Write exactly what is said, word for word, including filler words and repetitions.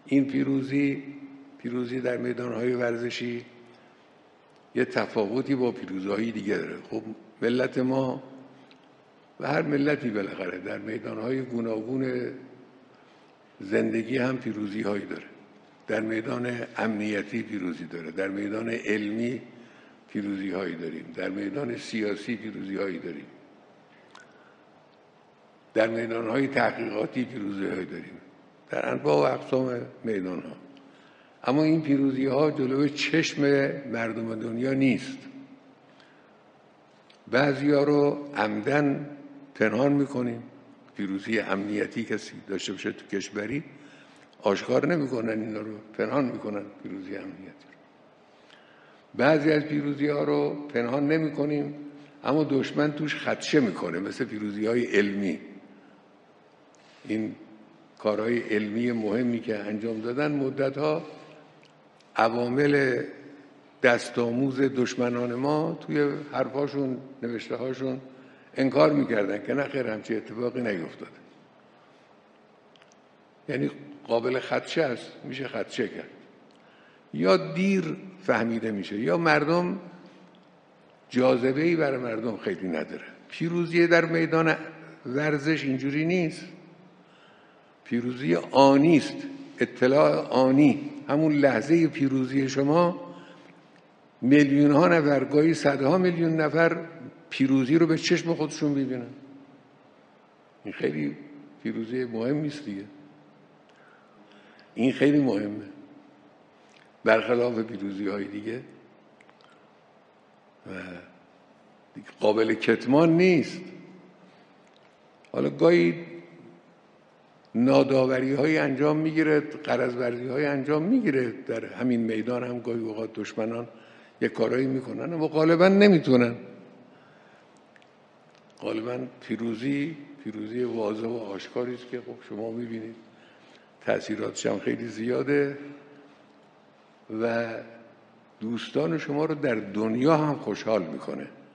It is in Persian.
این پیروزی پیروزی در میدانهای ورزشی یه تفاوتی با پیروزی‌های دیگه داره. خب ملت ما و هر ملتی بالاخره در میدانهای گوناگون زندگی هم پیروزی‌هایی داره. در میدان امنیتی پیروزی داره، در میدان علمی پیروزی‌هایی داریم، در میدان سیاسی پیروزی‌هایی داریم، در میدانهای تحقیقاتی پیروزی‌هایی داریم، در انواع و اقسام میدان‌ها. اما این پیروزی‌ها جلوی چشم مردم دنیا نیست. بعضی‌ها رو عمدن پنهان می‌کنیم. پیروزی امنیتی کسی داشته باشه تو کشوری آشکار نمی‌کنن، اینا رو پنهان می‌کنن پیروزی امنیتی رو. بعضی از پیروزی‌ها رو پنهان نمی‌کنیم اما دشمن توش خدشه می‌کنه، مثل پیروزی‌های علمی. این کارهای علمی مهمی که انجام دادن مدت‌ها عوامل دستآموز دشمنان ما توی حرفاشون، نوشته‌هاشون انکار می‌کردن که نه خیر همچین اتفاقی نیفتاده. یعنی قابل خدشه است، میشه خدشه کرد. یا دیر فهمیده میشه یا مردم جاذبه‌ای برای مردم خیلی نداره. پیروزی در میدان ورزش اینجوری نیست. پیروزی آنی است، اطلاع آنی. همون لحظه پیروزی شما میلیون ها نفر، گاهی صدها میلیون نفر پیروزی رو به چشم خودشون ببینن. این خیلی پیروزی مهمی است دیگه. این خیلی مهمه، برخلاف پیروزی های دیگه و قابل کتمان نیست. حالا گاهی ناداوری های انجام میگیره، غرض‌ورزی های انجام میگیره، در همین میدان هم گاهی اوقات دشمنان یک کارایی میکنن اما غالبا نمیتونن. غالبا پیروزی پیروزی واضح و آشکاری است که خب شما میبینید تأثیراتش هم خیلی زیاده و دوستان شما رو در دنیا هم خوشحال میکنه.